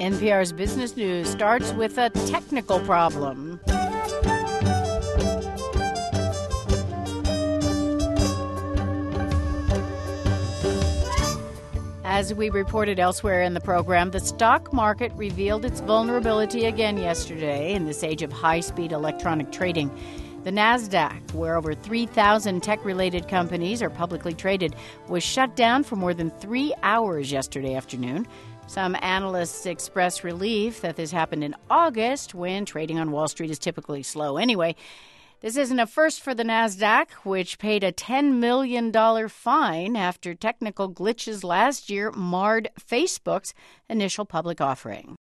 NPR's Business News starts with a technical problem. As we reported elsewhere in the program, the stock market revealed its vulnerability again yesterday in this age of high-speed electronic trading. The NASDAQ, where over 3,000 tech-related companies are publicly traded, was shut down for more than 3 hours yesterday afternoon. Some analysts express relief that this happened in August, when trading on Wall Street is typically slow anyway. This isn't a first for the NASDAQ, which paid a $10 million fine after technical glitches last year marred Facebook's initial public offering.